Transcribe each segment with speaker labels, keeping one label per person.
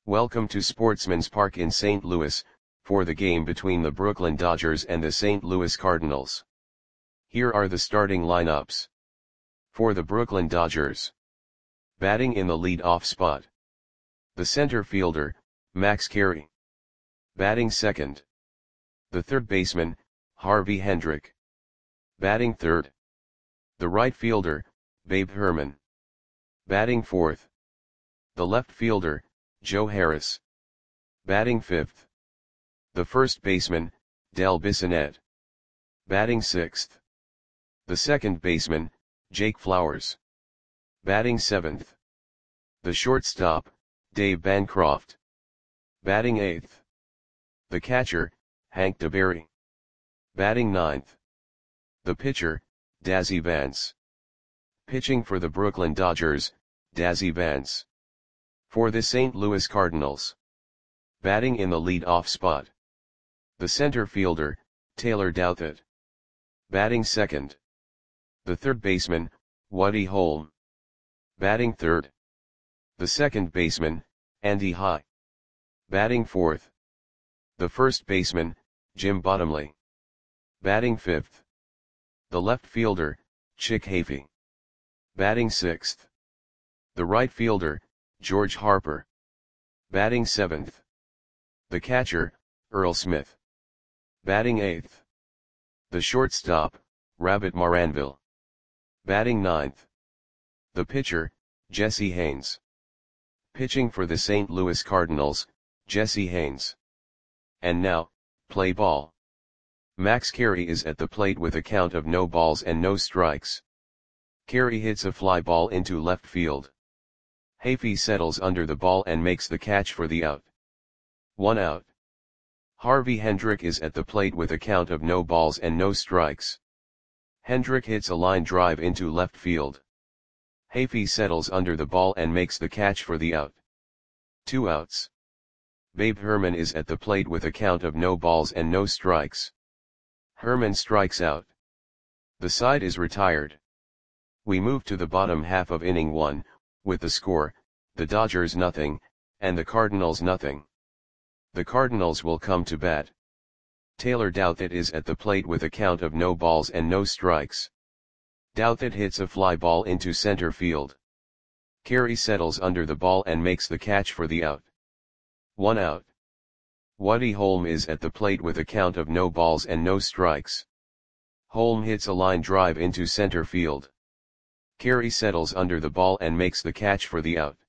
Speaker 1: Welcome to Sportsman's Park in St. Louis, for the game between the Brooklyn Dodgers and the St. Louis Cardinals. Here are the starting lineups. For the Brooklyn Dodgers. Batting in the lead-off spot. The center fielder, Max Carey. Batting second. The third baseman, Harvey Hendrick. Batting third. The right fielder, Babe Herman. Batting fourth. The left fielder, Joe Harris. Batting fifth. The first baseman, Del Bissonette. Batting sixth. The second baseman, Jake Flowers. Batting seventh. The shortstop, Dave Bancroft. Batting eighth. The catcher, Hank DeBerry. Batting ninth. The pitcher, Dazzy Vance. Pitching for the Brooklyn Dodgers, Dazzy Vance. For the St. Louis Cardinals. Batting in the lead-off spot. The center fielder, Taylor Douthit. Batting second. The third baseman, Woody Holm. Batting third. The second baseman, Andy High. Batting fourth. The first baseman, Jim Bottomley. Batting fifth. The left fielder, Chick Hafey. Batting sixth. The right fielder, George Harper. Batting seventh. The catcher, Earl Smith. Batting eighth. The shortstop, Rabbit Maranville. Batting ninth. The pitcher, Jesse Haynes. Pitching for the St. Louis Cardinals, Jesse Haynes. And now, play ball. Max Carey is at the plate with a count of no balls and no strikes. Carey hits a fly ball into left field. Hafey settles under the ball and makes the catch for the out. 1 out. Harvey Hendrick is at the plate with a count of no balls and no strikes. Hendrick hits a line drive into left field. Hafey settles under the ball and makes the catch for the out. 2 outs. Babe Herman is at the plate with a count of no balls and no strikes. Herman strikes out. The side is retired. We move to the bottom half of inning 1, with the score, the Dodgers nothing, and the Cardinals nothing. The Cardinals will come to bat. Taylor Douthit is at the plate with a count of no balls and no strikes. Douthit hits a fly ball into center field. Carey settles under the ball and makes the catch for the out. 1 out. Woody Holm is at the plate with a count of no balls and no strikes. Holm hits a line drive into center field. Carey settles under the ball and makes the catch for the out.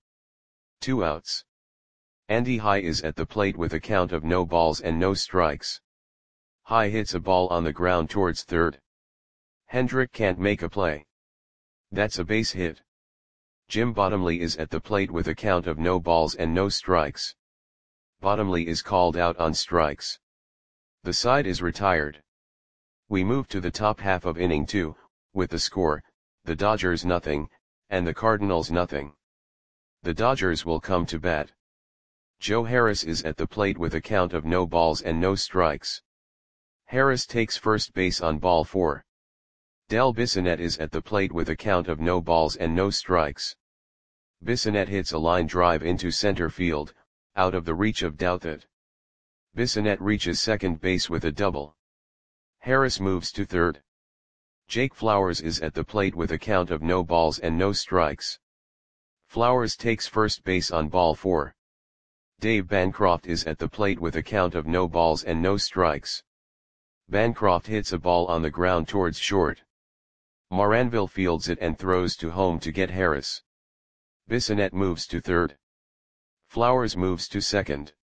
Speaker 1: 2 outs. Andy High is at the plate with a count of no balls and no strikes. High hits a ball on the ground towards third. Hendrick can't make a play. That's a base hit. Jim Bottomley is at the plate with a count of no balls and no strikes. Bottomley is called out on strikes. The side is retired. We move to the top half of inning 2, with the score, the Dodgers nothing, and the Cardinals nothing. The Dodgers will come to bat. Joe Harris is at the plate with a count of no balls and no strikes. Harris takes first base on ball 4. Del Bissonette is at the plate with a count of no balls and no strikes. Bissonette hits a line drive into center field, out of the reach of Douthit. Bissonette reaches second base with a double. Harris moves to third. Jake Flowers is at the plate with a count of no balls and no strikes. Flowers takes first base on ball 4. Dave Bancroft is at the plate with a count of no balls and no strikes. Bancroft hits a ball on the ground towards short. Maranville fields it and throws to home to get Harris. Bissonette moves to third. Flowers moves to second.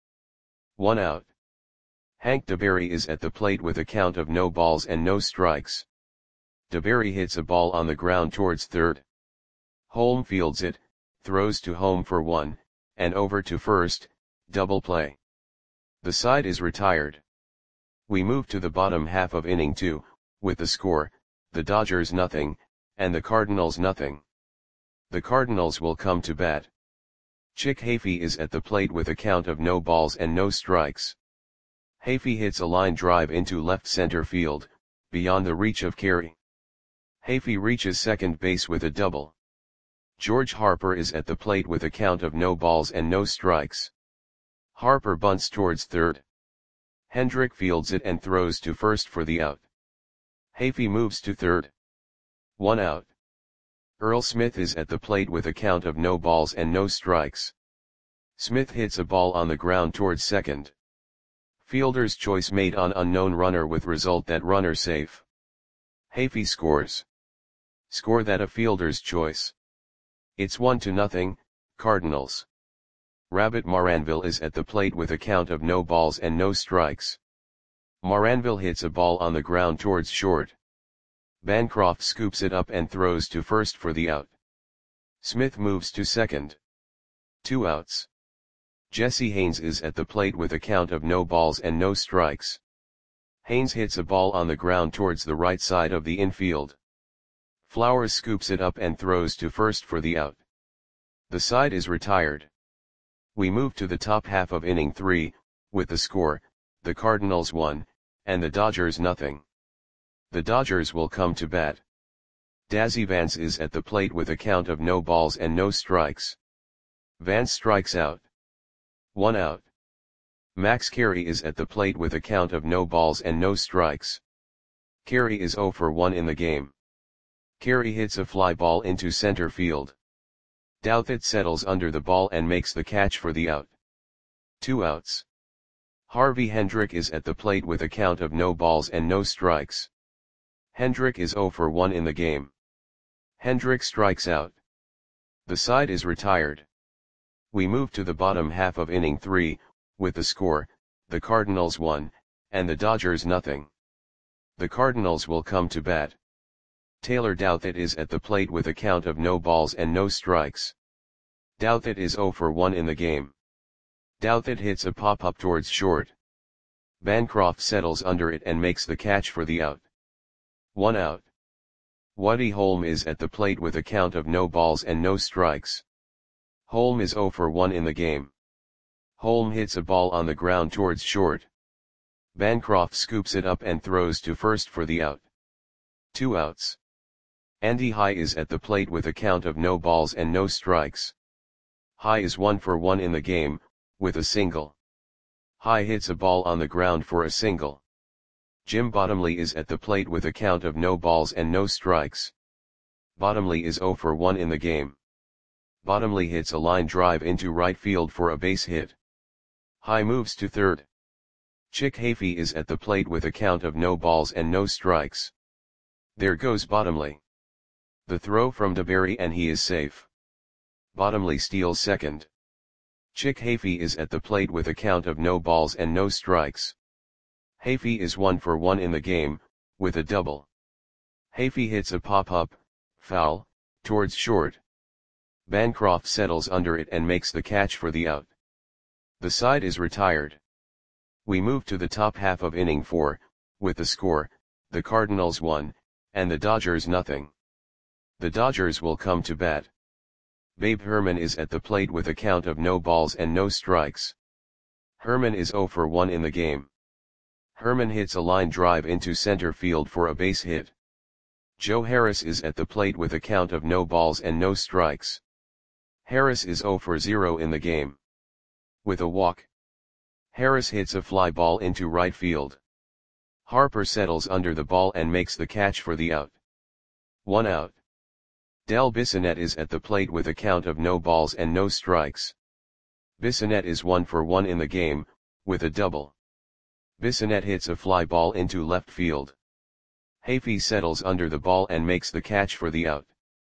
Speaker 1: 1 out. Hank DeBerry is at the plate with a count of no balls and no strikes. DeBerry hits a ball on the ground towards third. Holm fields it, throws to home for 1, and over to first, double play. The side is retired. We move to the bottom half of inning 2, with the score, the Dodgers nothing, and the Cardinals nothing. The Cardinals will come to bat. Chick Hafey is at the plate with a count of no balls and no strikes. Hafey hits a line drive into left center field, beyond the reach of Carey. Hafey reaches second base with a double. George Harper is at the plate with a count of no balls and no strikes. Harper bunts towards third. Hendrick fields it and throws to first for the out. Hafey moves to third. 1 out. Earl Smith is at the plate with a count of no balls and no strikes. Smith hits a ball on the ground towards second. Fielder's choice made on unknown runner with result that runner safe. Hafey scores. Score that a fielder's choice. It's 1-0, Cardinals. Rabbit Maranville is at the plate with a count of no balls and no strikes. Maranville hits a ball on the ground towards short. Bancroft scoops it up and throws to first for the out. Smith moves to second. 2 outs. Jesse Haynes is at the plate with a count of no balls and no strikes. Haynes hits a ball on the ground towards the right side of the infield. Flowers scoops it up and throws to first for the out. The side is retired. We move to the top half of inning 3, with the score, the Cardinals 1, and the Dodgers 0. The Dodgers will come to bat. Dazzy Vance is at the plate with a count of no balls and no strikes. Vance strikes out. 1 out. Max Carey is at the plate with a count of no balls and no strikes. Carey is 0 for 1 in the game. Carey hits a fly ball into center field. Douthit settles under the ball and makes the catch for the out. 2 outs. Harvey Hendrick is at the plate with a count of no balls and no strikes. Hendrick is 0 for 1 in the game. Hendrick strikes out. The side is retired. We move to the bottom half of inning 3, with the score, the Cardinals 1, and the Dodgers 0. The Cardinals will come to bat. Taylor Douthit is at the plate with a count of no balls and no strikes. Douthit is 0 for 1 in the game. Douthit hits a pop-up towards short. Bancroft settles under it and makes the catch for the out. 1 out. Woody Holm is at the plate with a count of no balls and no strikes. Holm is 0 for 1 in the game. Holm hits a ball on the ground towards short. Bancroft scoops it up and throws to first for the out. 2 outs. Andy High is at the plate with a count of no balls and no strikes. High is 1 for 1 in the game, with a single. High hits a ball on the ground for a single. Jim Bottomley is at the plate with a count of no balls and no strikes. Bottomley is 0 for 1 in the game. Bottomley hits a line drive into right field for a base hit. High moves to third. Chick Hafey is at the plate with a count of no balls and no strikes. There goes Bottomley. The throw from DeBerry and he is safe. Bottomley steals second. Chick Hafey is at the plate with a count of no balls and no strikes. Hafey is 1 for 1 in the game, with a double. Hafey hits a pop-up, foul, towards short. Bancroft settles under it and makes the catch for the out. The side is retired. We move to the top half of inning 4, with the score, the Cardinals 1, and the Dodgers 0. The Dodgers will come to bat. Babe Herman is at the plate with a count of no balls and no strikes. Herman is 0 for 1 in the game. Herman hits a line drive into center field for a base hit. Joe Harris is at the plate with a count of no balls and no strikes. Harris is 0 for 0 in the game. With a walk. Harris hits a fly ball into right field. Harper settles under the ball and makes the catch for the out. 1 out. Del Bissonette is at the plate with a count of no balls and no strikes. Bissonette is 1 for 1 in the game, with a double. Bissonette hits a fly ball into left field. Hafey settles under the ball and makes the catch for the out.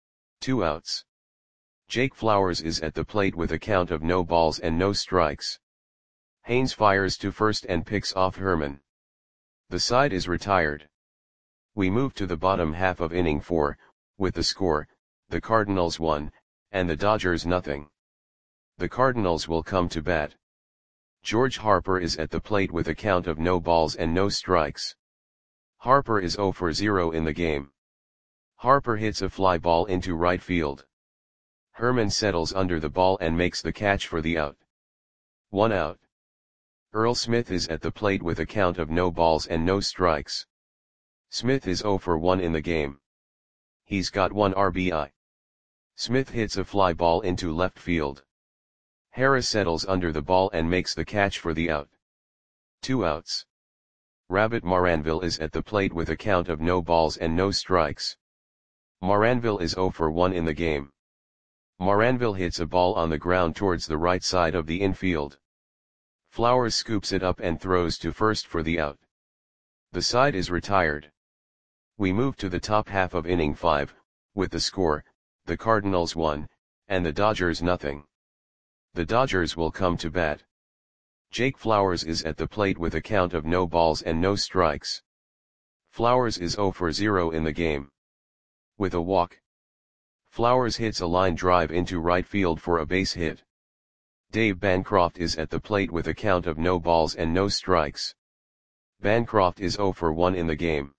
Speaker 1: 2 outs. Jake Flowers is at the plate with a count of no balls and no strikes. Haynes fires to first and picks off Herman. The side is retired. We move to the bottom half of inning 4, with the score, the Cardinals 1, and the Dodgers 0. The Cardinals will come to bat. George Harper is at the plate with a count of no balls and no strikes. Harper is 0 for 0 in the game. Harper hits a fly ball into right field. Herman settles under the ball and makes the catch for the out. 1 out. Earl Smith is at the plate with a count of no balls and no strikes. Smith is 0 for 1 in the game. He's got 1 RBI. Smith hits a fly ball into left field. Harris settles under the ball and makes the catch for the out. 2 outs. Rabbit Moranville is at the plate with a count of no balls and no strikes. Moranville is 0 for 1 in the game. Moranville hits a ball on the ground towards the right side of the infield. Flowers scoops it up and throws to first for the out. The side is retired. We move to the top half of inning 5, with the score, the Cardinals 1, and the Dodgers nothing. The Dodgers will come to bat. Jake Flowers is at the plate with a count of no balls and no strikes. Flowers is 0 for 0 in the game. With a walk, Flowers hits a line drive into right field for a base hit. Dave Bancroft is at the plate with a count of no balls and no strikes. Bancroft is 0 for 1 in the game.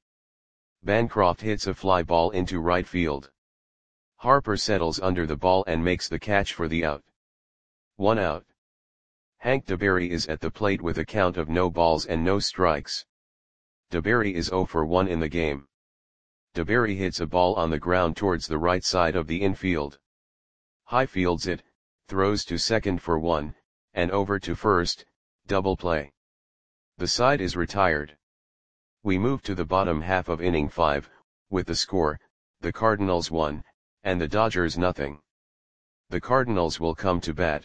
Speaker 1: Bancroft hits a fly ball into right field. Harper settles under the ball and makes the catch for the out. 1 out. Hank DeBerry is at the plate with a count of no balls and no strikes. DeBerry is 0 for 1 in the game. DeBerry hits a ball on the ground towards the right side of the infield. High fields it, throws to second for 1, and over to first, double play. The side is retired. We move to the bottom half of inning 5, with the score, the Cardinals 1, and the Dodgers nothing. The Cardinals will come to bat.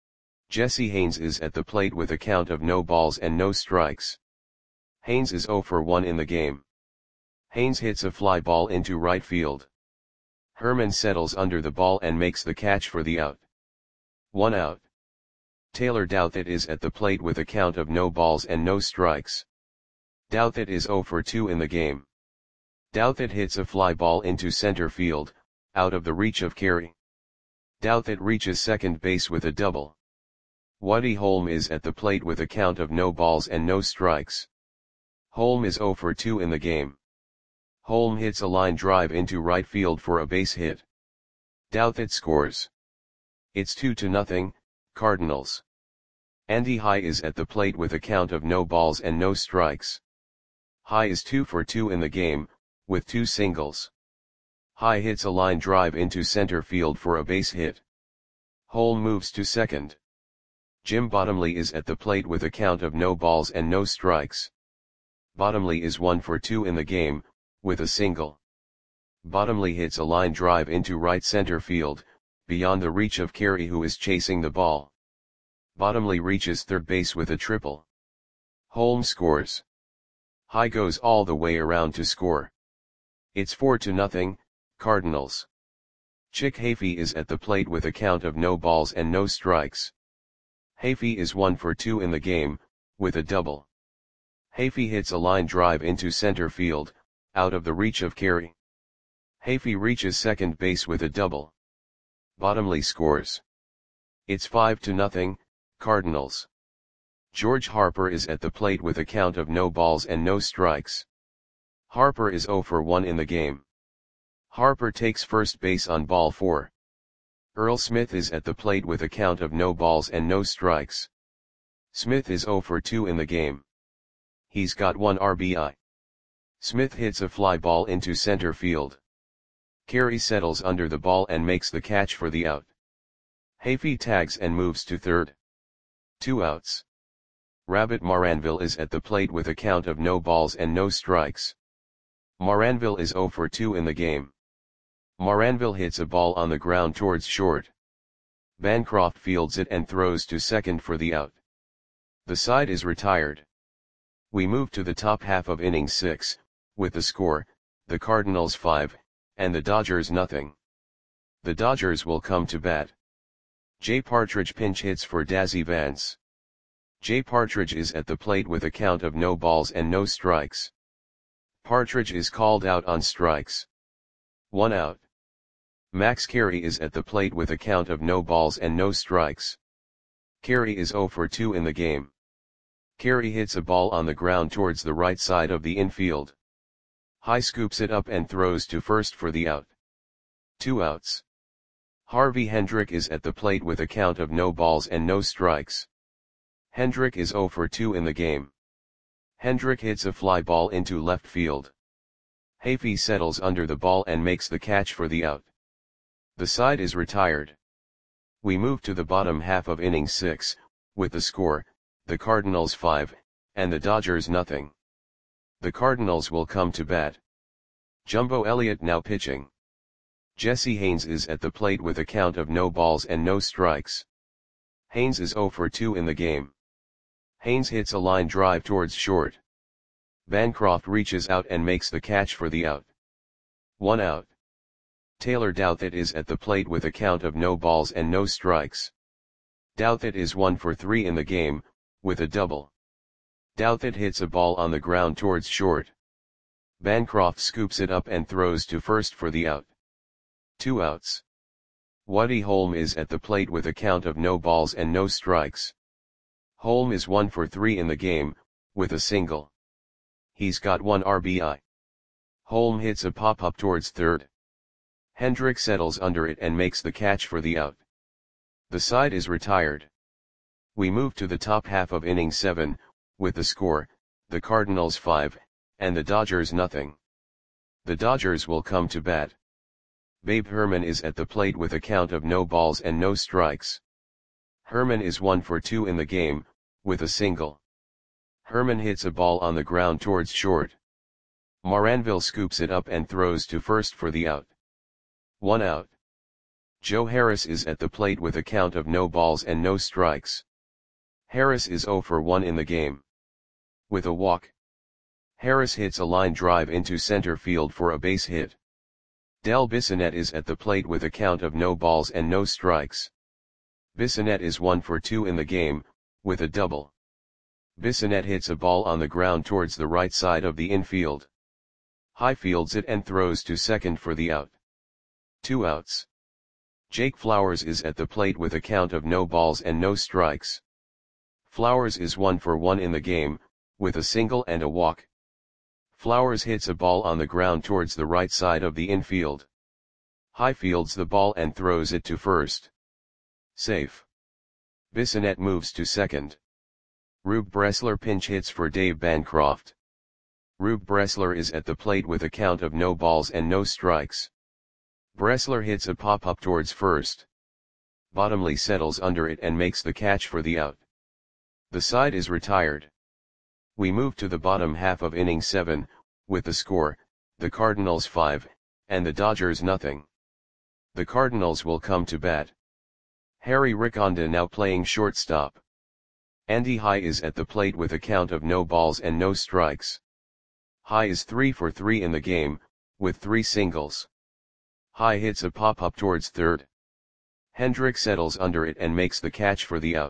Speaker 1: Jesse Haynes is at the plate with a count of no balls and no strikes. Haynes is 0 for 1 in the game. Haynes hits a fly ball into right field. Herman settles under the ball and makes the catch for the out. 1 out. Taylor Douthit is at the plate with a count of no balls and no strikes. Douthit is 0 for 2 in the game. Douthit hits a fly ball into center field, out of the reach of Carey. Douthit reaches second base with a double. Woody Holm is at the plate with a count of no balls and no strikes. Holm is 0 for 2 in the game. Holm hits a line drive into right field for a base hit. Douthit scores. It's 2-0, Cardinals. Andy High is at the plate with a count of no balls and no strikes. High is 2 for 2 in the game, with 2 singles. High hits a line drive into center field for a base hit. Holm moves to second. Jim Bottomley is at the plate with a count of no balls and no strikes. Bottomley is 1 for 2 in the game, with a single. Bottomley hits a line drive into right center field, beyond the reach of Carey who is chasing the ball. Bottomley reaches third base with a triple. Holm scores. High goes all the way around to score. It's 4-0, Cardinals. Chick Hafey is at the plate with a count of no balls and no strikes. Hafey is 1 for 2 in the game, with a double. Hafey hits a line drive into center field, out of the reach of Carey. Hafey reaches second base with a double. Bottomley scores. It's 5-0, Cardinals. George Harper is at the plate with a count of no balls and no strikes. Harper is 0 for 1 in the game. Harper takes first base on ball 4. Earl Smith is at the plate with a count of no balls and no strikes. Smith is 0 for 2 in the game. He's got 1 RBI. Smith hits a fly ball into center field. Carey settles under the ball and makes the catch for the out. Hafey tags and moves to third. 2 outs. Rabbit Moranville is at the plate with a count of no balls and no strikes. Moranville is 0 for 2 in the game. Moranville hits a ball on the ground towards short. Bancroft fields it and throws to second for the out. The side is retired. We move to the top half of inning 6, with the score, the Cardinals 5, and the Dodgers nothing. The Dodgers will come to bat. Jay Partridge pinch hits for Dazzy Vance. Jay Partridge is at the plate with a count of no balls and no strikes. Partridge is called out on strikes. 1 out. Max Carey is at the plate with a count of no balls and no strikes. Carey is 0 for 2 in the game. Carey hits a ball on the ground towards the right side of the infield. High scoops it up and throws to first for the out. 2 outs. Harvey Hendrick is at the plate with a count of no balls and no strikes. Hendrick is 0 for 2 in the game. Hendrick hits a fly ball into left field. Hafey settles under the ball and makes the catch for the out. The side is retired. We move to the bottom half of inning 6, with the score, the Cardinals 5, and the Dodgers nothing. The Cardinals will come to bat. Jumbo Elliott now pitching. Jesse Haynes is at the plate with a count of no balls and no strikes. Haynes is 0 for 2 in the game. Haynes hits a line drive towards short. Bancroft reaches out and makes the catch for the out. 1 out. Taylor Douthit is at the plate with a count of no balls and no strikes. Douthit is 1 for 3 in the game, with a double. Douthit hits a ball on the ground towards short. Bancroft scoops it up and throws to first for the out. 2 outs. Woody Holm is at the plate with a count of no balls and no strikes. Holm is 1 for 3 in the game, with a single. He's got 1 RBI. Holm hits a pop-up towards third. Hendrick settles under it and makes the catch for the out. The side is retired. We move to the top half of inning 7, with the score, the Cardinals 5, and the Dodgers nothing. The Dodgers will come to bat. Babe Herman is at the plate with a count of no balls and no strikes. Herman is 1 for 2 in the game, with a single. Herman hits a ball on the ground towards short. Moranville scoops it up and throws to first for the out. 1 out. Joe Harris is at the plate with a count of no balls and no strikes. Harris is 0 for 1 in the game. With a walk. Harris hits a line drive into center field for a base hit. Del Bissonette is at the plate with a count of no balls and no strikes. Bissonette is 1 for 2 in the game, with a double. Bissonette hits a ball on the ground towards the right side of the infield. Highfields it and throws to second for the out. 2 outs. Jake Flowers is at the plate with a count of no balls and no strikes. Flowers is 1 for 1 in the game, with a single and a walk. Flowers hits a ball on the ground towards the right side of the infield. Highfields the ball and throws it to first. Safe. Bissonette moves to second. Rube Bressler pinch hits for Dave Bancroft. Rube Bressler is at the plate with a count of no balls and no strikes. Bressler hits a pop-up towards first. Bottomley settles under it and makes the catch for the out. The side is retired. We move to the bottom half of inning 7, with the score, the Cardinals 5, and the Dodgers nothing. The Cardinals will come to bat. Harry Riconda now playing shortstop. Andy High is at the plate with a count of no balls and no strikes. High is 3 for 3 in the game, with 3 singles. High hits a pop-up towards third. Hendrick settles under it and makes the catch for the out.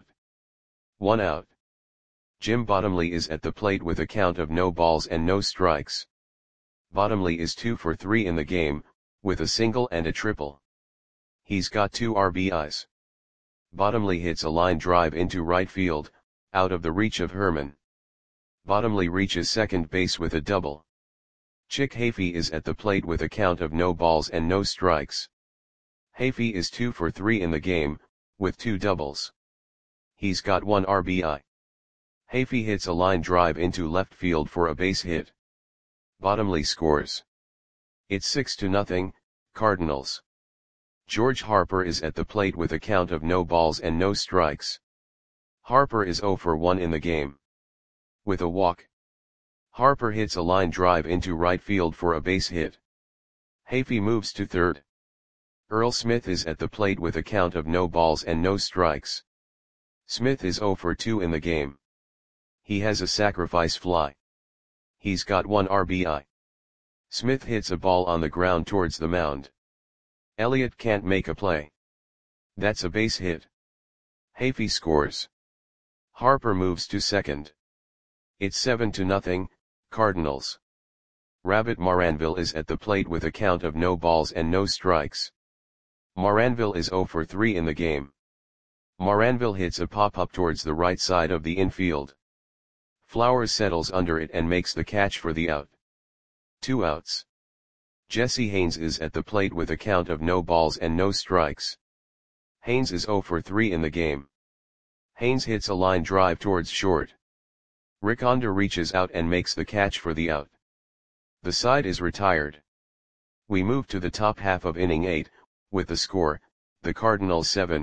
Speaker 1: 1 out. Jim Bottomley is at the plate with a count of no balls and no strikes. Bottomley is 2 for 3 in the game, with a single and a triple. He's got 2 RBIs. Bottomley hits a line drive into right field, out of the reach of Herman. Bottomley reaches second base with a double. Chick Hafey is at the plate with a count of no balls and no strikes. Hafey is 2 for 3 in the game, with 2 doubles. He's got 1 RBI. Hafey hits a line drive into left field for a base hit. Bottomley scores. It's 6-0, Cardinals. George Harper is at the plate with a count of no balls and no strikes. Harper is 0 for 1 in the game. With a walk. Harper hits a line drive into right field for a base hit. Hafey moves to third. Earl Smith is at the plate with a count of no balls and no strikes. Smith is 0 for 2 in the game. He has a sacrifice fly. He's got 1 RBI. Smith hits a ball on the ground towards the mound. Elliott can't make a play. That's a base hit. Hafey scores. Harper moves to second. It's 7-0, Cardinals. Rabbit Moranville is at the plate with a count of no balls and no strikes. Moranville is 0 for 3 in the game. Moranville hits a pop-up towards the right side of the infield. Flowers settles under it and makes the catch for the out. 2 outs. Jesse Haynes is at the plate with a count of no balls and no strikes. Haynes is 0 for 3 in the game. Haynes hits a line drive towards short. Riconda reaches out and makes the catch for the out. The side is retired. We move to the top half of inning 8, with the score, the Cardinals 7,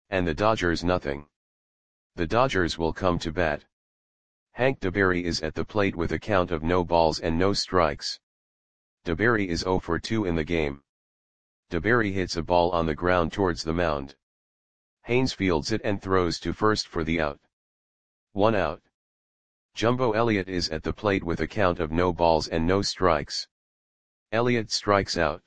Speaker 1: and the Dodgers nothing. The Dodgers will come to bat. Hank DeBerry is at the plate with a count of no balls and no strikes. DeBerry is 0 for 2 in the game. DeBerry hits a ball on the ground towards the mound. Haynes fields it and throws to first for the out. 1 out. Jumbo Elliott is at the plate with a count of no balls and no strikes. Elliott strikes out.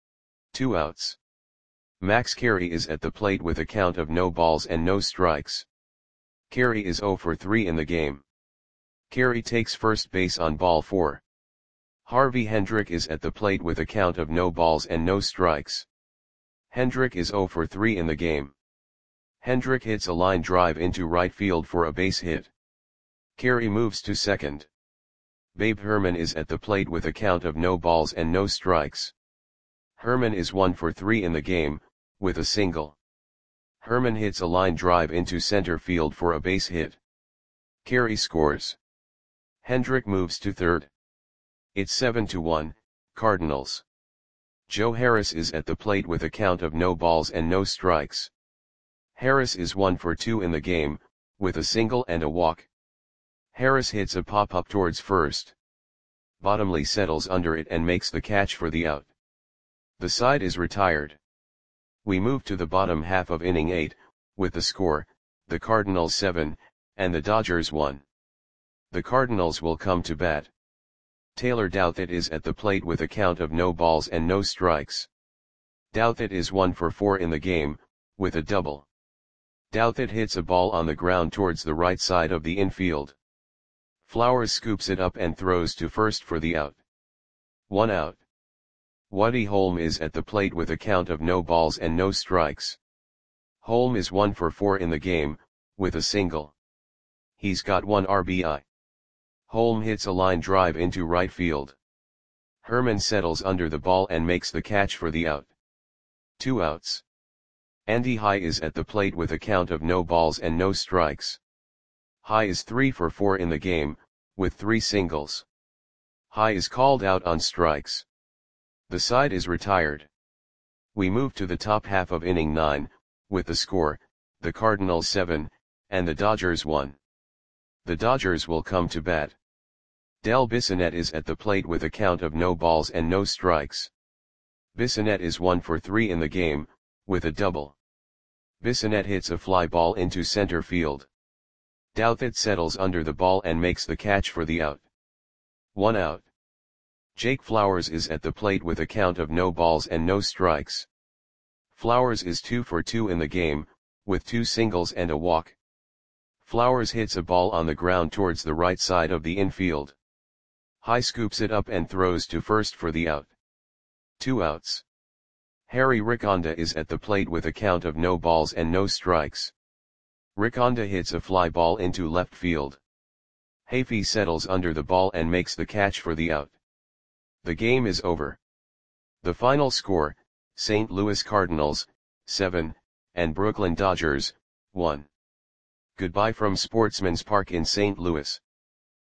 Speaker 1: 2 outs. Max Carey is at the plate with a count of no balls and no strikes. Carey is 0 for 3 in the game. Carey takes first base on ball 4. Harvey Hendrick is at the plate with a count of no balls and no strikes. Hendrick is 0 for 3 in the game. Hendrick hits a line drive into right field for a base hit. Carey moves to second. Babe Herman is at the plate with a count of no balls and no strikes. Herman is 1 for 3 in the game, with a single. Herman hits a line drive into center field for a base hit. Carey scores. Hendrick moves to third. It's 7-1, Cardinals. Joe Harris is at the plate with a count of no balls and no strikes. Harris is 1 for 2 in the game, with a single and a walk. Harris hits a pop-up towards first. Bottomley settles under it and makes the catch for the out. The side is retired. We move to the bottom half of inning 8, with the score, the Cardinals 7, and the Dodgers 1. The Cardinals will come to bat. Taylor Douthit is at the plate with a count of no balls and no strikes. Douthit is 1 for 4 in the game, with a double. Douthit hits a ball on the ground towards the right side of the infield. Flowers scoops it up and throws to first for the out. 1 out. Woody Holm is at the plate with a count of no balls and no strikes. Holm is 1 for 4 in the game, with a single. He's got 1 RBI. Holm hits a line drive into right field. Herman settles under the ball and makes the catch for the out. 2 outs. Andy High is at the plate with a count of no balls and no strikes. High is 3 for 4 in the game, with 3 singles. High is called out on strikes. The side is retired. We move to the top half of inning 9, with the score, the Cardinals 7, and the Dodgers 1. The Dodgers will come to bat. Del Bissonette is at the plate with a count of no balls and no strikes. Bissonette is 1 for 3 in the game, with a double. Bissonette hits a fly ball into center field. Douthit settles under the ball and makes the catch for the out. 1 out. Jake Flowers is at the plate with a count of no balls and no strikes. Flowers is 2 for 2 in the game, with 2 singles and a walk. Flowers hits a ball on the ground towards the right side of the infield. High scoops it up and throws to first for the out. 2 outs. Harry Riconda is at the plate with a count of no balls and no strikes. Riconda hits a fly ball into left field. Hafey settles under the ball and makes the catch for the out. The game is over. The final score, St. Louis Cardinals, 7, and Brooklyn Dodgers, 1. Goodbye from Sportsman's Park in St. Louis.